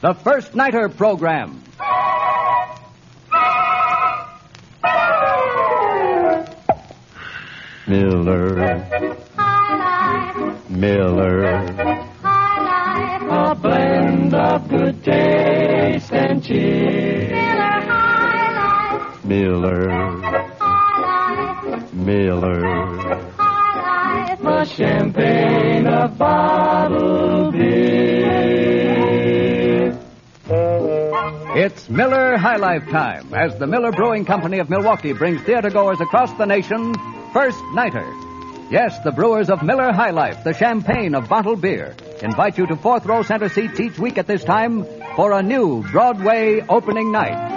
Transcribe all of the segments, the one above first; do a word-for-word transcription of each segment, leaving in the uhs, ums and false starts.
the First Nighter Program. Miller. High life. Miller. High life. A blend of good taste and cheer. Miller High Life. Miller. High Life. Miller. High Life. The champagne of bottled beer. It's Miller High Life time as the Miller Brewing Company of Milwaukee brings theatergoers across the nation First Nighter. Yes, the brewers of Miller High Life, the champagne of bottled beer, invite you to fourth row center seats each week at this time for a new Broadway opening night.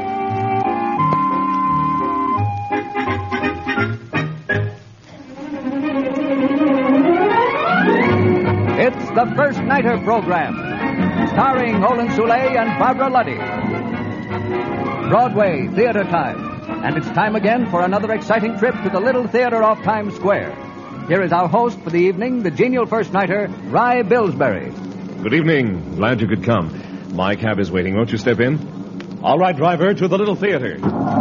It's the First Nighter Program, starring Olin Soule and Barbara Luddy. Broadway Theater Time. And it's time again for another exciting trip to the Little Theater off Times Square. Here is our host for the evening, the genial first nighter, Rye Billsbury. Good evening. Glad you could come. My cab is waiting. Won't you step in? All right, driver, to the Little Theater.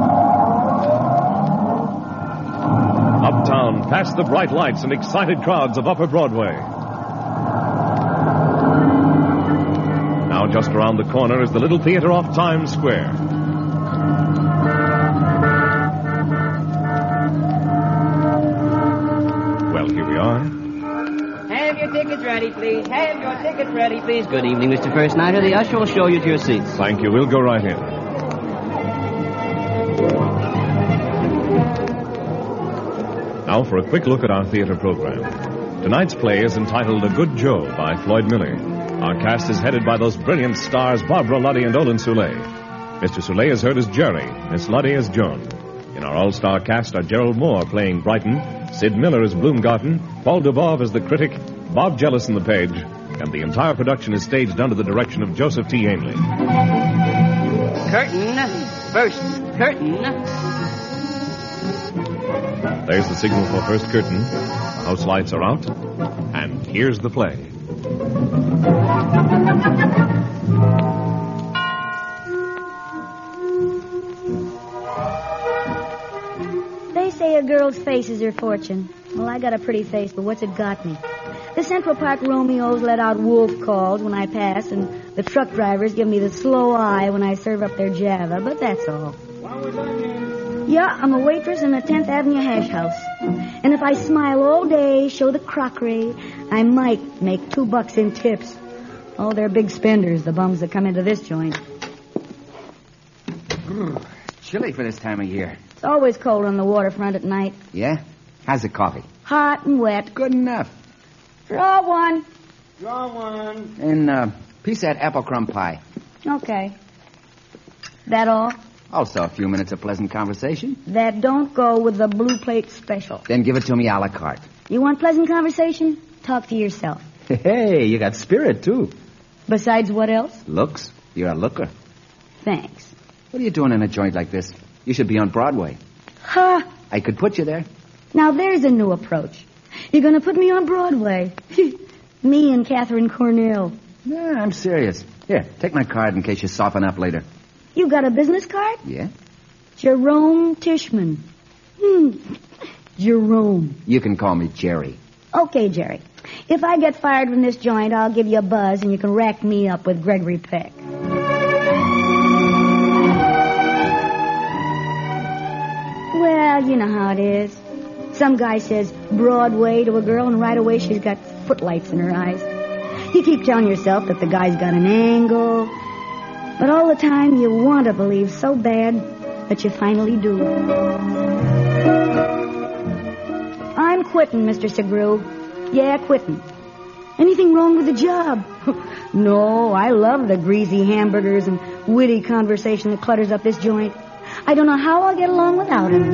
Uptown, past the bright lights and excited crowds of Upper Broadway. Now just around the corner is the Little Theater off Times Square. Have your tickets ready, please. Have your tickets ready, please. Good evening, Mister First Nighter. The usher will show you to your seats. Thank you. We'll go right in. Now for a quick look at our theater program. Tonight's play is entitled A Good Joe by Floyd Miller. Our cast is headed by those brilliant stars Barbara Luddy and Olin Soule. Mister Soule is heard as Jerry, Miss Luddy as Joan. In our all-star cast are Gerald Moore playing Brighton, Sid Miller as Bloomgarten, Paul Dubov as the critic, Bob Jellison the page, and the entire production is staged under the direction of Joseph T. Ainley. Curtain. First curtain. There's the signal for first curtain. The house lights are out. And here's the play. They say a girl's face is her fortune. Well, I got a pretty face, but what's it got me? The Central Park Romeos let out wolf calls when I pass, and the truck drivers give me the slow eye when I serve up their Java, but that's all. Yeah, I'm a waitress in a tenth Avenue hash house. And if I smile all day, show the crockery, I might make two bucks in tips. Oh, they're big spenders, the bums that come into this joint. It's chilly for this time of year. It's always cold on the waterfront at night. Yeah? How's the coffee? Hot and wet. Good enough. Draw one. Draw one. And a uh, piece of that apple crumb pie. Okay. That all? Also a few minutes of pleasant conversation. That don't go with the blue plate special. Then give it to me a la carte. You want pleasant conversation? Talk to yourself. Hey, you got spirit, too. Besides what else? Looks. You're a looker. Thanks. What are you doing in a joint like this? You should be on Broadway. Huh. I could put you there. Now, there's a new approach. You're going to put me on Broadway. Me and Catherine Cornell. Yeah, I'm serious. Here, take my card in case you soften up later. You got a business card? Yeah. Jerome Tishman. Hmm. Jerome. You can call me Jerry. Okay, Jerry. If I get fired from this joint, I'll give you a buzz and you can rack me up with Gregory Peck. Well, you know how it is. Some guy says Broadway to a girl, and right away she's got footlights in her eyes. You keep telling yourself that the guy's got an angle, but all the time you want to believe so bad that you finally do. I'm quitting, Mister Segru. Yeah, quitting. Anything wrong with the job? No, I love the greasy hamburgers and witty conversation that clutters up this joint. I don't know how I'll get along without him.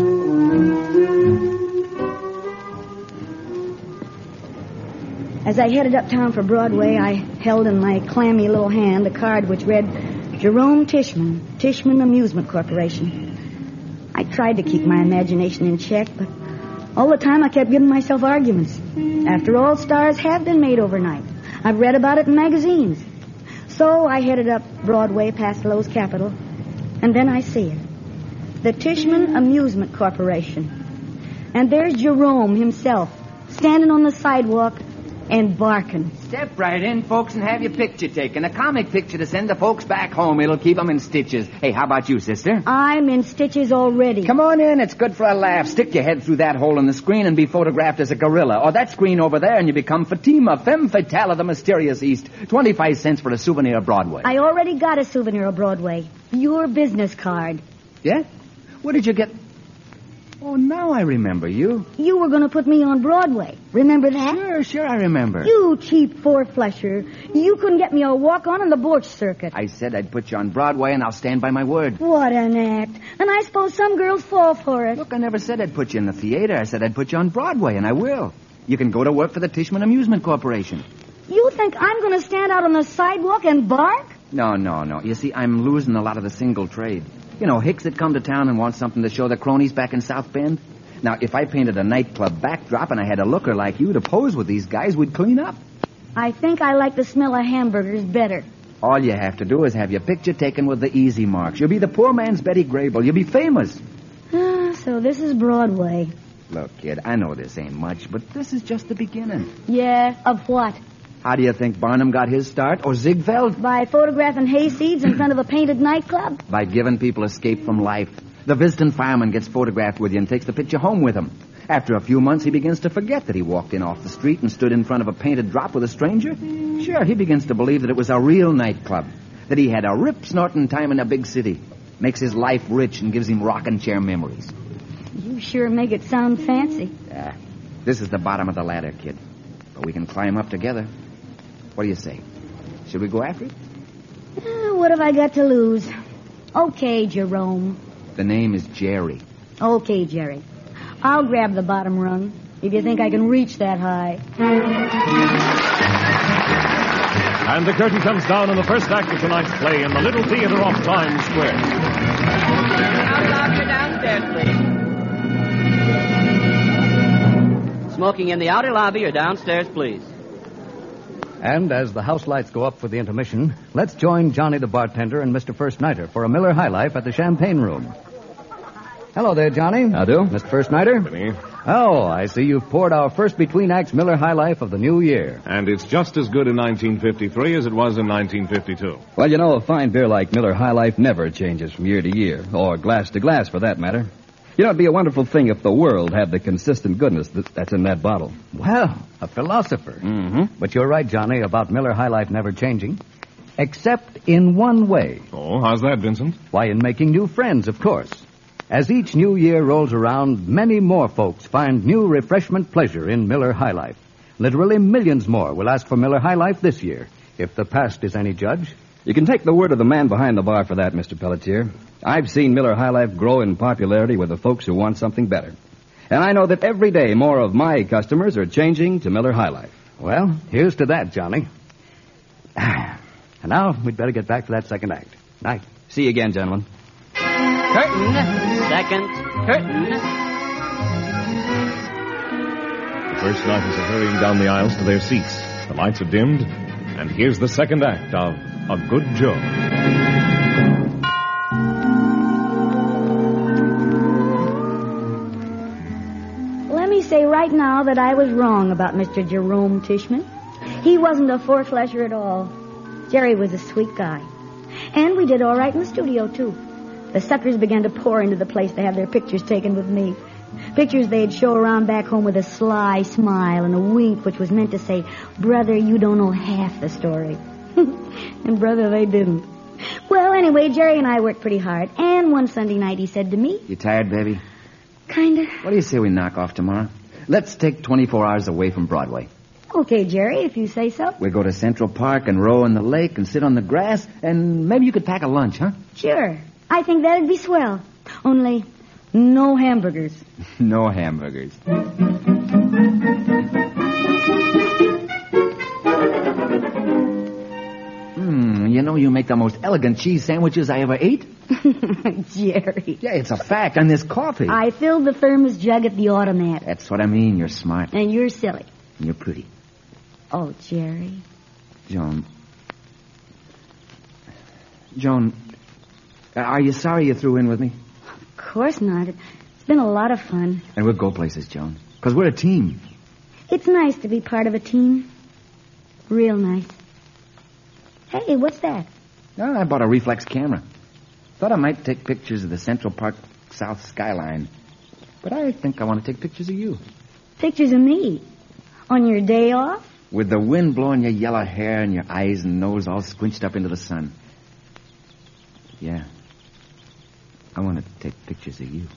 As I headed uptown for Broadway, I held in my clammy little hand a card which read, Jerome Tishman, Tishman Amusement Corporation. I tried to keep my imagination in check, but all the time I kept giving myself arguments. After all, stars have been made overnight. I've read about it in magazines. So I headed up Broadway past Lowe's Capitol, and then I see it. The Tishman Amusement Corporation. And there's Jerome himself, standing on the sidewalk and barking. Step right in, folks, and have your picture taken. A comic picture to send the folks back home. It'll keep them in stitches. Hey, how about you, sister? I'm in stitches already. Come on in. It's good for a laugh. Stick your head through that hole in the screen and be photographed as a gorilla. Or that screen over there and you become Fatima, femme fatale of the mysterious East. twenty-five cents for a souvenir of Broadway. I already got a souvenir of Broadway. Your business card. Yeah? Where did you get... Oh, now I remember you. You were going to put me on Broadway. Remember that? Sure, sure, I remember. You cheap four-flusher. You couldn't get me a walk-on in the Borch circuit. I said I'd put you on Broadway, and I'll stand by my word. What an act. And I suppose some girls fall for it. Look, I never said I'd put you in the theater. I said I'd put you on Broadway, and I will. You can go to work for the Tishman Amusement Corporation. You think I'm going to stand out on the sidewalk and bark? No, no, no. You see, I'm losing a lot of the single trade. You know, hicks that come to town and want something to show the cronies back in South Bend. Now, if I painted a nightclub backdrop and I had a looker like you to pose with these guys, we'd clean up. I think I like the smell of hamburgers better. All you have to do is have your picture taken with the easy marks. You'll be the poor man's Betty Grable. You'll be famous. Ah, so this is Broadway. Look, kid, I know this ain't much, but this is just the beginning. Yeah, of what? How do you think Barnum got his start, or Ziegfeld? By photographing hayseeds in front of a painted nightclub? By giving people escape from life. The visiting fireman gets photographed with you and takes the picture home with him. After a few months, he begins to forget that he walked in off the street and stood in front of a painted drop with a stranger. Sure, he begins to believe that it was a real nightclub, that he had a rip-snorting time in a big city. Makes his life rich and gives him rocking chair memories. You sure make it sound fancy. Yeah, this is the bottom of the ladder, kid. But we can climb up together. What do you say? Should we go after it? Uh, what have I got to lose? Okay, Jerome. The name is Jerry. Okay, Jerry. I'll grab the bottom rung if you think I can reach that high. And the curtain comes down on the first act of tonight's play in the Little Theater off Times Square. Outer downstairs, please. Smoking in the outer lobby or downstairs, please. And as the house lights go up for the intermission, let's join Johnny the bartender and Mister First Nighter for a Miller High Life at the Champagne Room. Hello there, Johnny. How do? Mister First Nighter. Benny. Oh, I see you've poured our first between acts Miller High Life of the new year. And it's just as good in nineteen fifty-three as it was in nineteen fifty-two. Well, you know, a fine beer like Miller High Life never changes from year to year, or glass to glass for that matter. You know, it'd be a wonderful thing if the world had the consistent goodness that, that's in that bottle. Well, a philosopher. Mm-hmm. But you're right, Johnny, about Miller High Life never changing. Except in one way. Oh, how's that, Vincent? Why, in making new friends, of course. As each new year rolls around, many more folks find new refreshment pleasure in Miller High Life. Literally millions more will ask for Miller High Life this year, if the past is any judge. You can take the word of the man behind the bar for that, Mister Pelletier. I've seen Miller High Life grow in popularity with the folks who want something better. And I know that every day more of my customers are changing to Miller High Life. Well, here's to that, Johnny. And now we'd better get back to that second act. Night. See you again, gentlemen. Curtain. Second. Curtain. The first nighters are hurrying down the aisles to their seats. The lights are dimmed, and here's the second act of A Good Joe. Let me say right now that I was wrong about Mister Jerome Tishman. He wasn't a four-flesher at all. Jerry was a sweet guy. And we did all right in the studio, too. The suckers began to pour into the place to have their pictures taken with me. Pictures they'd show around back home with a sly smile and a wink which was meant to say, brother, you don't know half the story. And brother, they didn't. Well, anyway, Jerry and I worked pretty hard. And one Sunday night he said to me... You tired, baby? Kinda. What do you say we knock off tomorrow? Let's take twenty-four hours away from Broadway. Okay, Jerry, if you say so. We'll go to Central Park and row in the lake and sit on the grass, and maybe you could pack a lunch, huh? Sure. I think that'd be swell. Only no hamburgers. No hamburgers. Hmm, you know you make the most elegant cheese sandwiches I ever ate. Jerry. Yeah, it's a fact. And this coffee. I filled the thermos jug at the automat. That's what I mean. You're smart. And you're silly. And you're pretty. Oh, Jerry. Joan. Joan, are you sorry you threw in with me? Of course not. It's been a lot of fun. And we'll go places, Joan. Because we're a team. It's nice to be part of a team. Real nice. Hey, what's that? Oh, I bought a reflex camera. Thought I might take pictures of the Central Park South skyline. But I think I want to take pictures of you. Pictures of me? On your day off? With the wind blowing your yellow hair and your eyes and nose all squinched up into the sun. Yeah. I want to take pictures of you.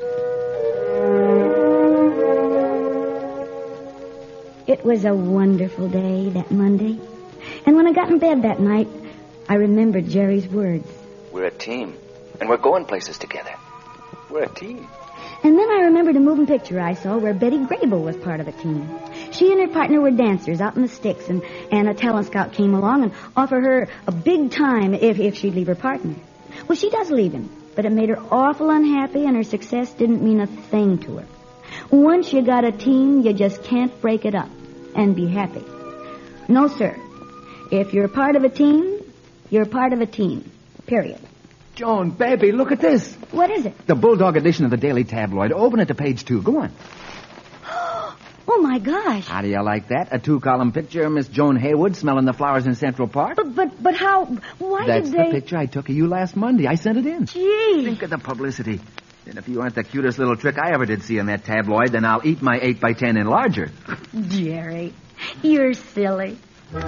It was a wonderful day, that Monday. And when I got in bed that night, I remembered Jerry's words. We're a team. And we're going places together. We're a team. And then I remembered a moving picture I saw where Betty Grable was part of a team. She and her partner were dancers out in the sticks, and, and a talent scout came along and offered her a big time if, if she'd leave her partner. Well, she does leave him, but it made her awful unhappy, and her success didn't mean a thing to her. Once you got a team, you just can't break it up and be happy. No, sir. If you're part of a team, you're part of a team. Period. Joan, baby, look at this. What is it? The Bulldog edition of the Daily Tabloid. Open it to page two. Go on. Oh, my gosh. How do you like that? A two-column picture of Miss Joan Haywood smelling the flowers in Central Park? But, but, but how... Why That's did they... the picture I took of you last Monday. I sent it in. Gee. Think of the publicity. And if you aren't the cutest little trick I ever did see in that tabloid, then I'll eat my eight by ten enlarger. Jerry, you're silly.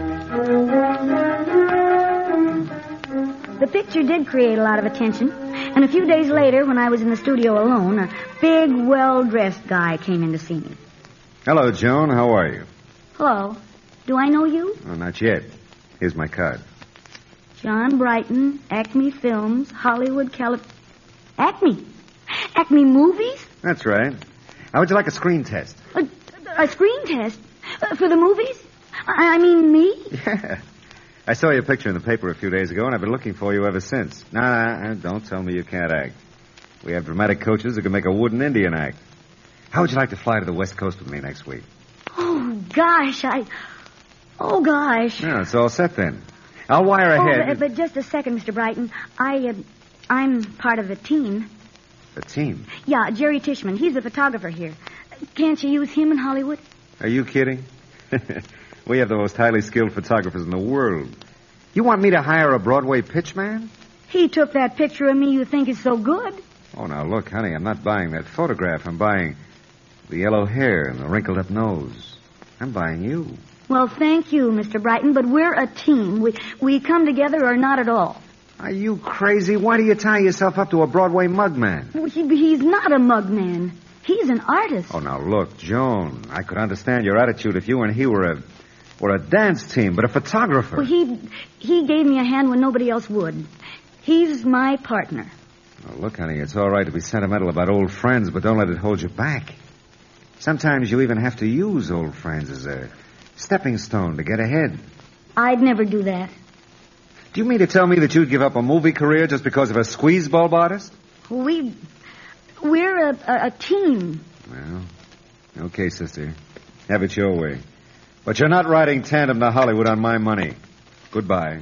The picture did create a lot of attention. And a few days later, when I was in the studio alone, a big, well-dressed guy came in to see me. Hello, Joan. How are you? Hello. Do I know you? Oh, not yet. Here's my card. John Brighton, Acme Films, Hollywood, California. Acme? Acme Movies? That's right. How would you like a screen test? A, a screen test? Uh, for the movies? I, I mean, me? Yeah. I saw your picture in the paper a few days ago, and I've been looking for you ever since. Nah, nah, don't tell me you can't act. We have dramatic coaches who can make a wooden Indian act. How would you like to fly to the West Coast with me next week? Oh, gosh, I... Oh, gosh. Yeah, it's all set then. I'll wire ahead. Oh, but, but just a second, Mister Brighton. I, uh, I'm part of a team. A team? Yeah, Jerry Tishman. He's a photographer here. Can't you use him in Hollywood? Are you kidding? We have the most highly skilled photographers in the world. You want me to hire a Broadway pitchman? He took that picture of me you think is so good. Oh, now look, honey, I'm not buying that photograph. I'm buying the yellow hair and the wrinkled-up nose. I'm buying you. Well, thank you, Mister Brighton, but we're a team. We we come together or not at all. Are you crazy? Why do you tie yourself up to a Broadway mugman? Well, he, he's not a mugman. He's an artist. Oh, now look, Joan, I could understand your attitude if you and he were a were a dance team, but a photographer. Well, he he gave me a hand when nobody else would. He's my partner. Oh, look, honey, it's all right to be sentimental about old friends, but don't let it hold you back. Sometimes you even have to use old friends as a stepping stone to get ahead. I'd never do that. Do you mean to tell me that you'd give up a movie career just because of a squeeze bulb artist? We, we're a, a, a team. Well, okay, sister. Have it your way. But you're not riding tandem to Hollywood on my money. Goodbye.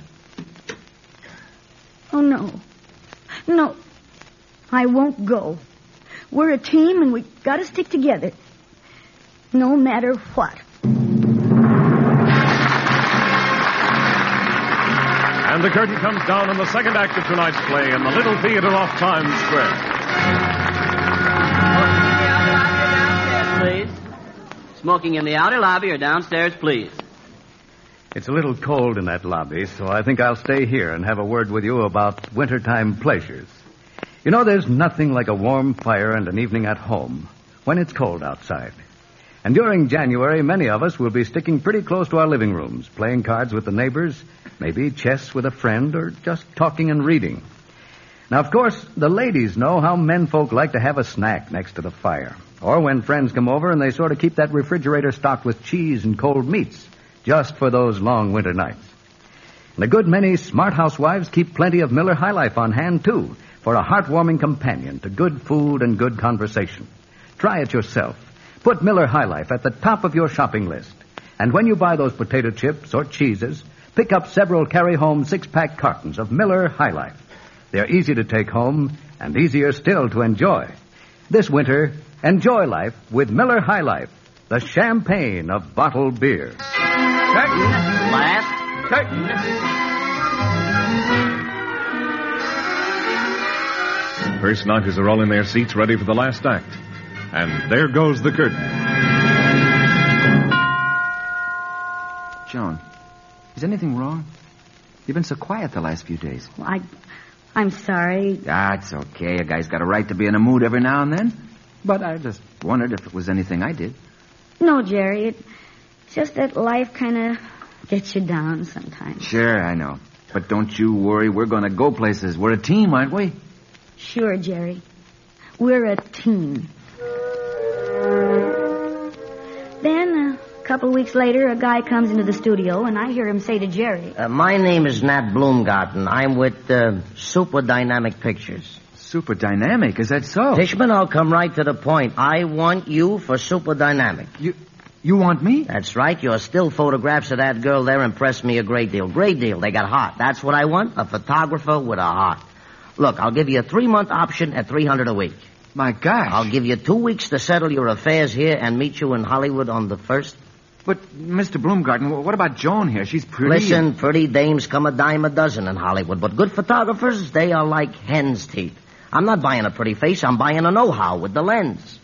Oh, no. No. I won't go. We're a team and we gotta stick together. No matter what. And the curtain comes down on the second act of tonight's play in the Little Theater off Times Square. Smoking in the outer lobby or downstairs, please. It's a little cold in that lobby, so I think I'll stay here and have a word with you about wintertime pleasures. You know, there's nothing like a warm fire and an evening at home when it's cold outside. And during January, many of us will be sticking pretty close to our living rooms, playing cards with the neighbors, maybe chess with a friend, or just talking and reading. Now, of course, the ladies know how men folk like to have a snack next to the fire. Or when friends come over and they sort of keep that refrigerator stocked with cheese and cold meats, just for those long winter nights. And a good many smart housewives keep plenty of Miller High Life on hand, too, for a heartwarming companion to good food and good conversation. Try it yourself. Put Miller High Life at the top of your shopping list. And when you buy those potato chips or cheeses, pick up several carry-home six-pack cartons of Miller High Life. They're easy to take home and easier still to enjoy. This winter, enjoy life with Miller High Life, the champagne of bottled beer. Curtain. Last. Curtain. First nighters are all in their seats ready for the last act. And there goes the curtain. Joan, is anything wrong? You've been so quiet the last few days. Well, I, I'm sorry. Ah, it's okay. A guy's got a right to be in a mood every now and then. But I just wondered if it was anything I did. No, Jerry. It's just that life kind of gets you down sometimes. Sure, I know. But don't you worry. We're going to go places. We're a team, aren't we? Sure, Jerry. We're a team. Then, a couple weeks later, a guy comes into the studio, and I hear him say to Jerry... Uh, my name is Nat Bloomgarten. I'm with uh, Super Dynamic Pictures. Super Dynamic? Is that so? Fishman, I'll come right to the point. I want you for Super Dynamic. You you want me? That's right. Your still photographs of that girl there impressed me a great deal. Great deal. They got heart. That's what I want, a photographer with a heart. Look, I'll give you a three-month option at three hundred dollars a week. My gosh. I'll give you two weeks to settle your affairs here and meet you in Hollywood on the first. But, Mister Bloomgarten, what about Joan here? She's pretty. Listen, pretty dames come a dime a dozen in Hollywood, but good photographers, they are like hen's teeth. I'm not buying a pretty face, I'm buying a know-how with the lens.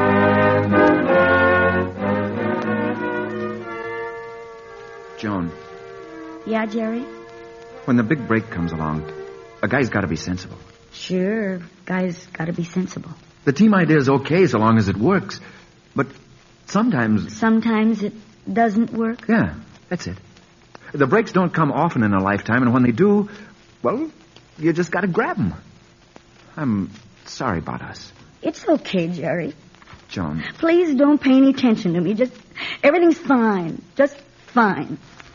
Joan. Yeah, Jerry? When the big break comes along, a guy's got to be sensible. Sure, guys got to be sensible. The team idea is okay so long as it works. But sometimes... Sometimes it doesn't work? Yeah, that's it. The breaks don't come often in a lifetime, and when they do, well, you just got to grab them. I'm sorry about us. It's okay, Jerry. Joan. Please don't pay any attention to me. Just, everything's fine. Just fine.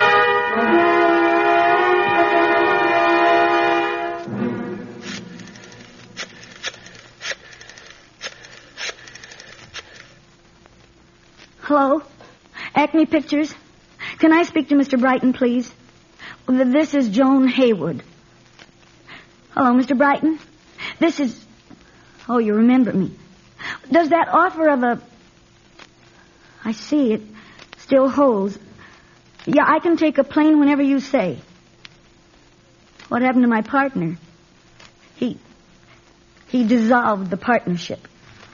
Hello? Acme Pictures? Can I speak to Mister Brighton, please? This is Joan Haywood. Hello, Mister Brighton? This is... Oh, you remember me. Does that offer of a... I see, it still holds. Yeah, I can take a plane whenever you say. What happened to my partner? He... He dissolved the partnership.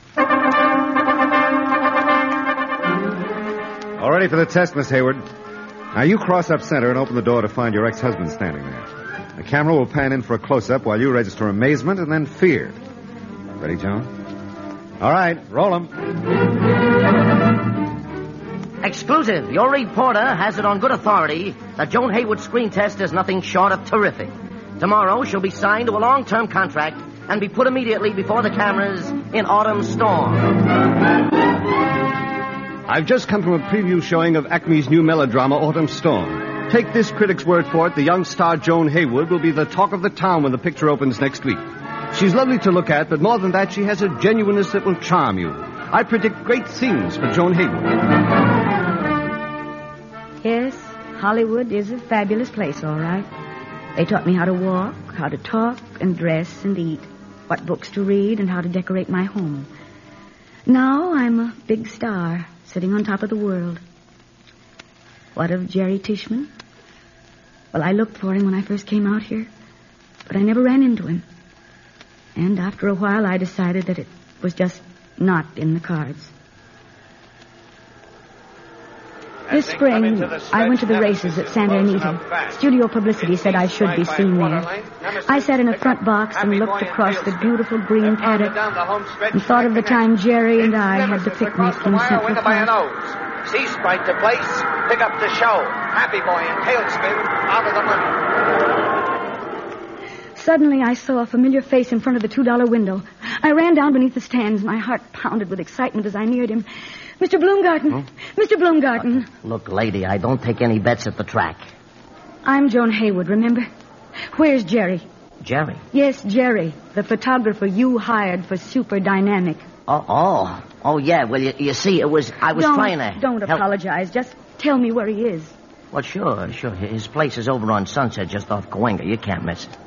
All ready for the test, Miss Hayward. Now, you cross up center and open the door to find your ex-husband standing there. The camera will pan in for a close-up while you register amazement and then fear. Ready, Joan? All right, roll 'em. Exclusive. Your reporter has it on good authority that Joan Haywood's screen test is nothing short of terrific. Tomorrow, she'll be signed to a long-term contract and be put immediately before the cameras in Autumn Storm. I've just come from a preview showing of Acme's new melodrama, Autumn Storm. Take this critic's word for it, the young star Joan Haywood will be the talk of the town when the picture opens next week. She's lovely to look at, but more than that, she has a genuineness that will charm you. I predict great things for Joan Haywood. Yes, Hollywood is a fabulous place, all right. They taught me how to walk, how to talk and dress and eat, what books to read and how to decorate my home. Now I'm a big star, sitting on top of the world. What of Jerry Tishman? Well, I looked for him when I first came out here, but I never ran into him. And after a while, I decided that it was just not in the cards. This spring, I went to the races at Santa Anita. Studio publicity said I should be seen there. I sat in a front box and looked across the beautiful green paddock and thought of the time Jerry and I had the picnic in Central Park. Sea Sprite to place, pick up the show. Happy Boy and Tailspin out of the money. Suddenly, I saw a familiar face in front of the two dollar window. I ran down beneath the stands. My heart pounded with excitement as I neared him. Mister Bloomgarten. Huh? Mister Bloomgarten. Uh, look, lady, I don't take any bets at the track. I'm Joan Haywood, remember? Where's Jerry? Jerry? Yes, Jerry, the photographer you hired for Super Dynamic. Oh, oh. Oh, yeah. Well, you, you see, it was... I was don't, trying to... Don't help. apologize. Just tell me where he is. Well, sure, sure. His place is over on Sunset, just off Cahuenga. You can't miss it.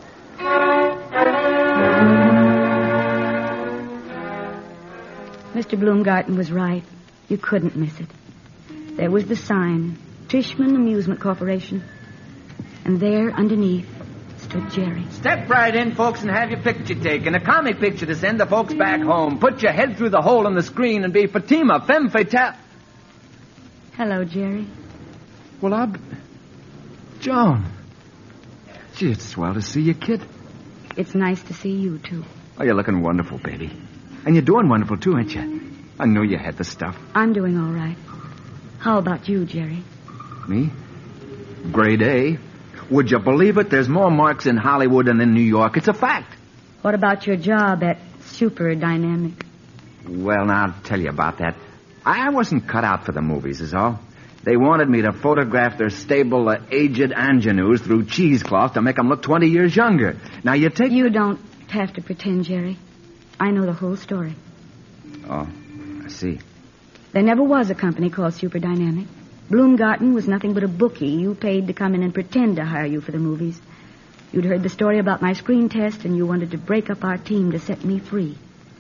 Mister Bloomgarten was right. You couldn't miss it. There was the sign, Trishman Amusement Corporation. And there, underneath, stood Jerry. Step right in, folks, and have your picture taken. A comic picture to send the folks back home. Put your head through the hole in the screen and be Fatima, femme fatale. Hello, Jerry. Well, I'm... Joan. Gee, it's swell to see you, kid. It's nice to see you, too. Oh, you're looking wonderful, baby. And you're doing wonderful, too, ain't you? I knew you had the stuff. I'm doing all right. How about you, Jerry? Me? Grade A. Would you believe it? There's more marks in Hollywood than in New York. It's a fact. What about your job at Super Dynamic? Well, now, I'll tell you about that. I wasn't cut out for the movies, is all. They wanted me to photograph their stable uh, aged ingenues through cheesecloth to make them look twenty years younger. Now, you take... You don't have to pretend, Jerry. I know the whole story. Oh, I see. There never was a company called Super Dynamic. Bloomgarten was nothing but a bookie you paid to come in and pretend to hire you for the movies. You'd heard the story about my screen test, and you wanted to break up our team to set me free.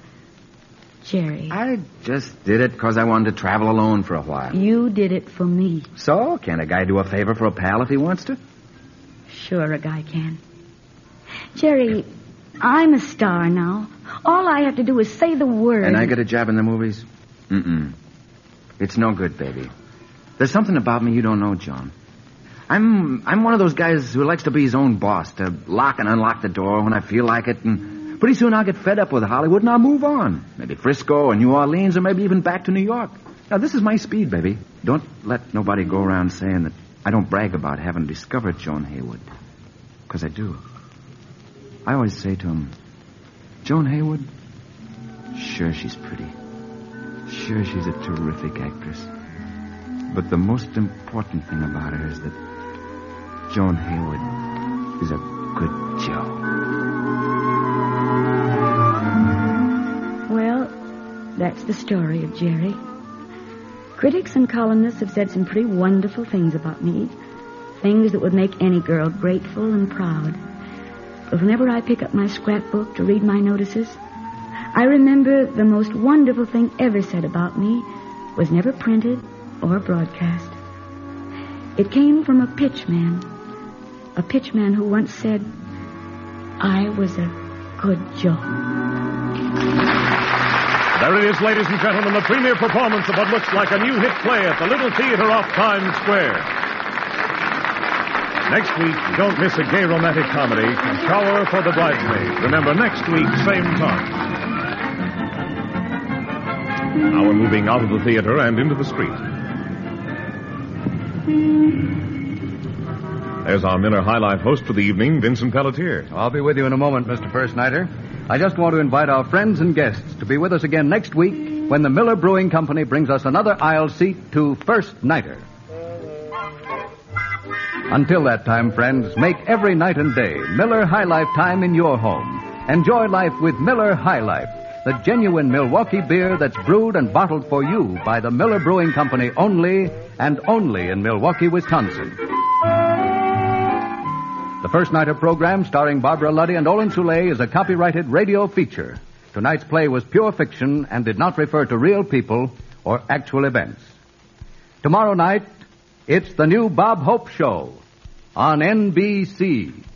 Jerry. I just did it because I wanted to travel alone for a while. You did it for me. So, can a guy do a favor for a pal if he wants to? Sure, a guy can. Jerry, I'm a star now. All I have to do is say the word. And I get a job in the movies? Mm-mm. It's no good, baby. There's something about me you don't know, John. I'm I'm one of those guys who likes to be his own boss, to lock and unlock the door when I feel like it, and pretty soon I'll get fed up with Hollywood and I'll move on. Maybe Frisco or New Orleans or maybe even back to New York. Now, this is my speed, baby. Don't let nobody go around saying that I don't brag about having discovered Joan Haywood. Because I do. I always say to him, Joan Haywood, sure she's pretty. Sure she's a terrific actress. But the most important thing about her is that Joan Haywood is a good Joe. Well, that's the story of Jerry. Critics and columnists have said some pretty wonderful things about me. Things that would make any girl grateful and proud. But whenever I pick up my scrapbook to read my notices, I remember the most wonderful thing ever said about me was never printed or broadcast. It came from a pitchman. A pitchman who once said, I was a good Joe. There it is, ladies and gentlemen, the premier performance of what looks like a new hit play at the Little Theater off Times Square. Next week, don't miss a gay romantic comedy, Shower for the Bridesmaid. Remember, next week, same time. Now we're moving out of the theater and into the street. There's our Miller High Life host for the evening, Vincent Pelletier. I'll be with you in a moment, Mister First Nighter. I just want to invite our friends and guests to be with us again next week when the Miller Brewing Company brings us another aisle seat to First Nighter. Until that time, friends, make every night and day Miller High Life time in your home. Enjoy life with Miller High Life, the genuine Milwaukee beer that's brewed and bottled for you by the Miller Brewing Company only and only in Milwaukee, Wisconsin. The First Nighter program, starring Barbara Luddy and Olin Soule, is a copyrighted radio feature. Tonight's play was pure fiction and did not refer to real people or actual events. Tomorrow night, it's the new Bob Hope Show on N B C.